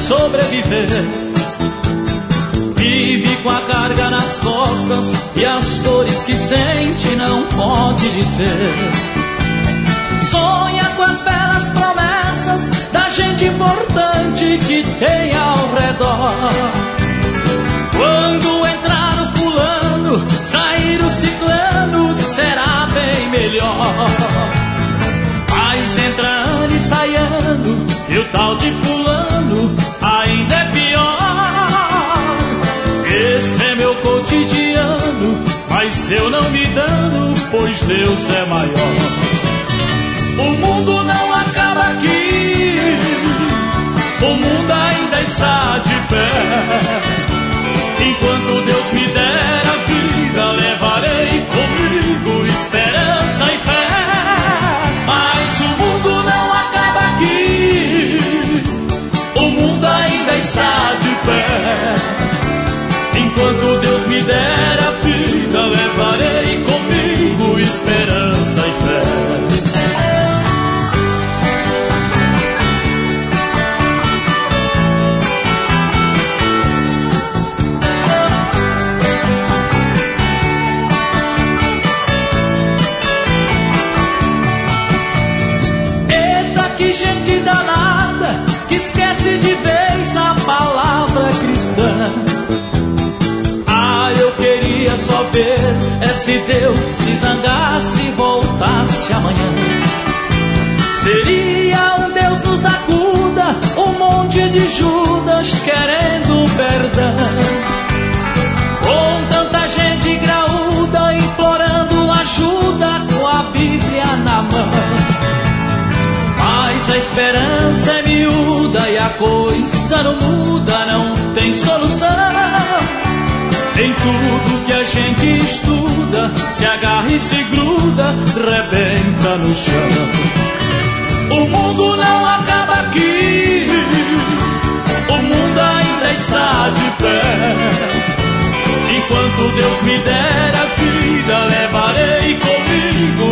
sobreviver. Vive com a carga nas costas e as dores que sente não pode dizer. Sonha com as belas promessas da gente importante que tem ao redor. Quando entrar o fulano, sair o ciclano, será bem melhor. Mas entra ano e sai ano, e o tal de fulano ainda é pior. Esse é meu cotidiano, mas eu não me dano, pois Deus é maior. O mundo não acaba aqui, o mundo ainda está de pé. Enquanto Deus me der a vida, levarei comigo esperança e fé. Mas o mundo não acaba aqui, o mundo ainda está de pé. Enquanto Deus me der a vida, levarei comigo esperança e fé. Gente danada que esquece de vez a palavra cristã. Ah, eu queria só ver se Deus se zangasse e voltasse amanhã. Seria um Deus nos acuda, um monte de Judas querendo perdão. Com tanta gente graúda implorando ajuda com a Bíblia na mão. Mas a esperança é miúda e a coisa não muda, não tem solução. Em tudo que a gente estuda, se agarra e se gruda, rebenta no chão. O mundo não acaba aqui, o mundo ainda está de pé. Enquanto Deus me der a vida, levarei comigo